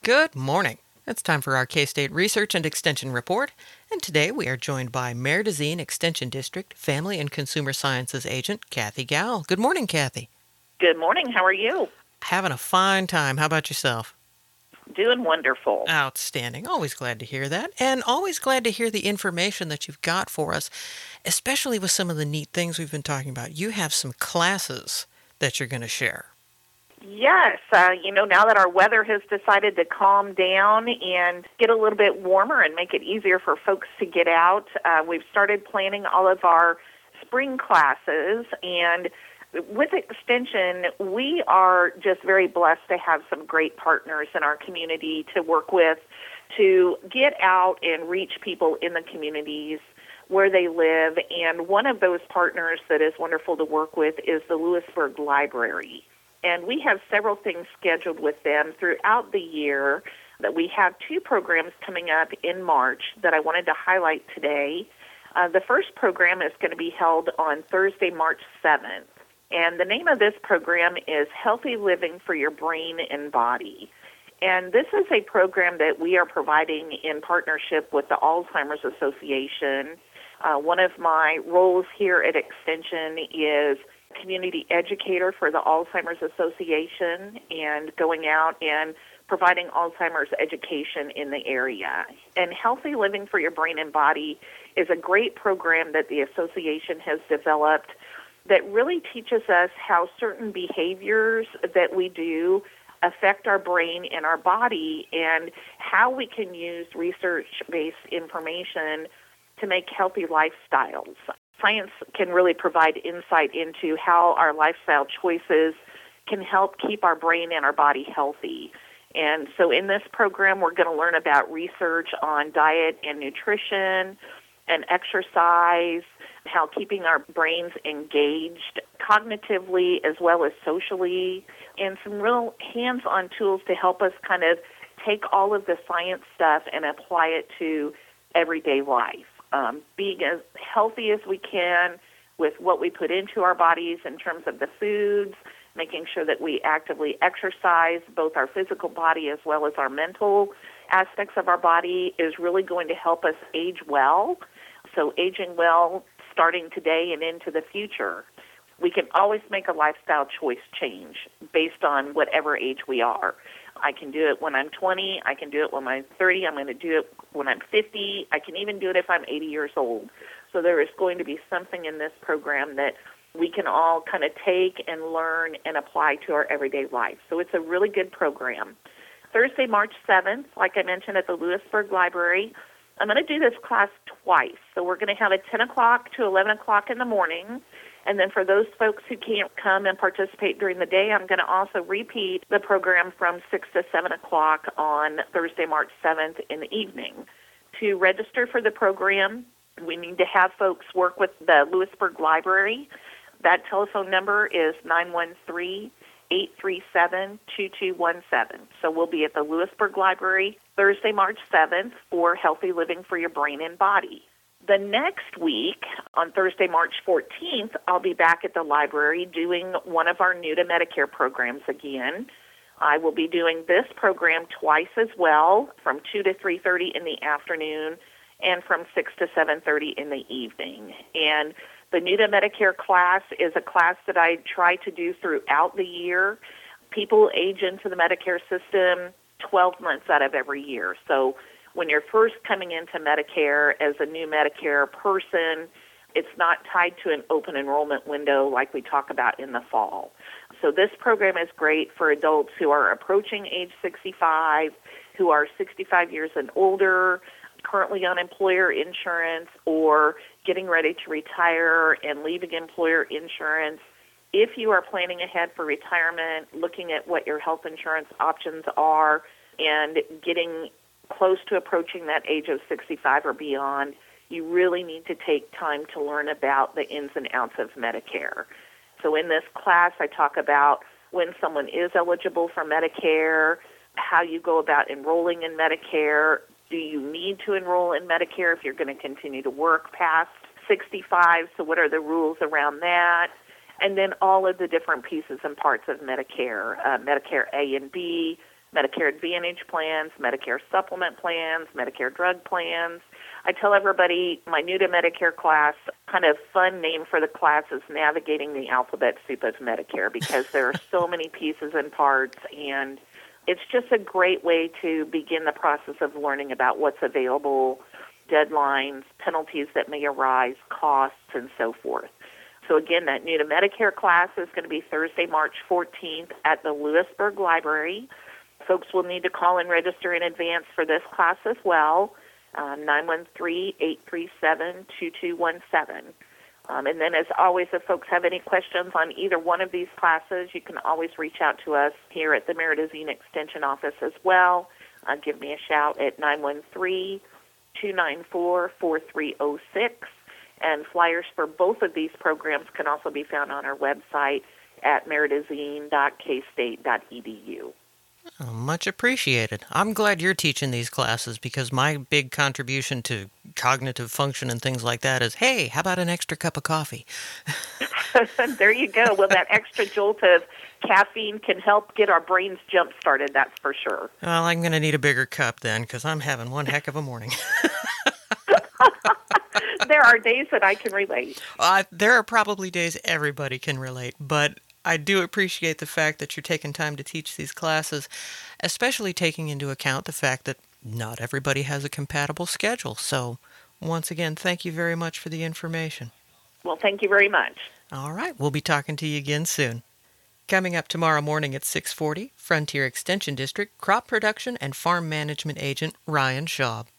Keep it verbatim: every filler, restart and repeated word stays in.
Good morning. It's time for our K-State Research and Extension Report, and today we are joined by Mare-Dezine Extension District Family and Consumer Sciences Agent Kathy Gowl. Good morning, Kathy. Good morning. How are you? Having a fine time. How about yourself? Doing wonderful. Outstanding. Always glad to hear that, and always glad to hear the information that you've got for us, especially with some of the neat things we've been talking about. You have some classes that you're going to share. Yes. Uh, you know, now that our weather has decided to calm down and get a little bit warmer and make it easier for folks to get out, uh, we've started planning all of our spring classes. And with Extension, we are just very blessed to have some great partners in our community to work with to get out and reach people in the communities where they live. And one of those partners that is wonderful to work with is the Lewisburg Library. And we have several things scheduled with them throughout the year. That we have two programs coming up in March that I wanted to highlight today. Uh, the first program is going to be held on Thursday, March seventh. And the name of this program is Healthy Living for Your Brain and Body. And this is a program that we are providing in partnership with the Alzheimer's Association. Uh, one of my roles here at Extension is community educator for the Alzheimer's Association and going out and providing Alzheimer's education in the area. And Healthy Living for Your Brain and Body is a great program that the association has developed that really teaches us how certain behaviors that we do affect our brain and our body and how we can use research-based information to make healthy lifestyles. Science can really provide insight into how our lifestyle choices can help keep our brain and our body healthy. And so in this program, we're going to learn about research on diet and nutrition and exercise, how keeping our brains engaged cognitively as well as socially, and some real hands-on tools to help us kind of take all of the science stuff and apply it to everyday life. Um, being as healthy as we can with what we put into our bodies in terms of the foods, making sure that we actively exercise both our physical body as well as our mental aspects of our body is really going to help us age well. So aging well starting today and into the future. We can always make a lifestyle choice change based on whatever age we are. I can do it when I'm twenty. I can do it when I'm thirty. I'm going to do it when I'm fifty. I can even do it if I'm eighty years old. So there is going to be something in this program that we can all kind of take and learn and apply to our everyday life. So it's a really good program. Thursday, March seventh, like I mentioned, at the Lewisburg Library, I'm going to do this class twice. So we're going to have a ten o'clock to eleven o'clock in the morning. And then for those folks who can't come and participate during the day, I'm going to also repeat the program from six to seven o'clock on Thursday, March seventh in the evening. To register for the program, we need to have folks work with the Lewisburg Library. That telephone number is nine one three, eight three seven, two two one seven. So we'll be at the Lewisburg Library Thursday, March seventh for Healthy Living for Your Brain and Body. The next week, on Thursday, March fourteenth, I'll be back at the library doing one of our New to Medicare programs again. I will be doing this program twice as well, from two to three thirty in the afternoon and from six to seven thirty in the evening. And the New to Medicare class is a class that I try to do throughout the year. People age into the Medicare system twelve months out of every year. So when you're first coming into Medicare as a new Medicare person, it's not tied to an open enrollment window like we talk about in the fall. So this program is great for adults who are approaching age sixty-five, who are sixty-five years and older, currently on employer insurance, or getting ready to retire and leaving employer insurance. If you are planning ahead for retirement, looking at what your health insurance options are, and getting close to approaching that age of sixty-five or beyond, you really need to take time to learn about the ins and outs of Medicare. So in this class, I talk about when someone is eligible for Medicare, how you go about enrolling in Medicare. Do you need to enroll in Medicare if you're going to continue to work past sixty-five? So what are the rules around that? And then all of the different pieces and parts of Medicare, uh, Medicare A and B, Medicare Advantage plans, Medicare supplement plans, Medicare drug plans. I tell everybody my new to Medicare class, kind of fun name for the class is Navigating the Alphabet Soup of Medicare, because there are so many pieces and parts, and it's just a great way to begin the process of learning about what's available, deadlines, penalties that may arise, costs, and so forth. So again, that new to Medicare class is going to be Thursday, March fourteenth at the Lewisburg Library. Folks will need to call and register in advance for this class as well, um, nine one three, eight three seven, two two one seven. Um, and then as always, if folks have any questions on either one of these classes, you can always reach out to us here at the Meridazine Extension Office as well. Uh, give me a shout at nine one three, two nine four, four three zero six. And flyers for both of these programs can also be found on our website at meridazine dot k state dot e d u. Oh, much appreciated. I'm glad you're teaching these classes, because my big contribution to cognitive function and things like that is, hey, how about an extra cup of coffee? There you go. Well, that extra jolt of caffeine can help get our brains jump-started, that's for sure. Well, I'm going to need a bigger cup then, because I'm having one heck of a morning. There are days that I can relate. Uh, there are probably days everybody can relate, but I do appreciate the fact that you're taking time to teach these classes, especially taking into account the fact that not everybody has a compatible schedule. So, once again, thank you very much for the information. Well, thank you very much. All right, we'll be talking to you again soon. Coming up tomorrow morning at six forty, Frontier Extension District Crop Production and Farm Management Agent Ryan Schaub.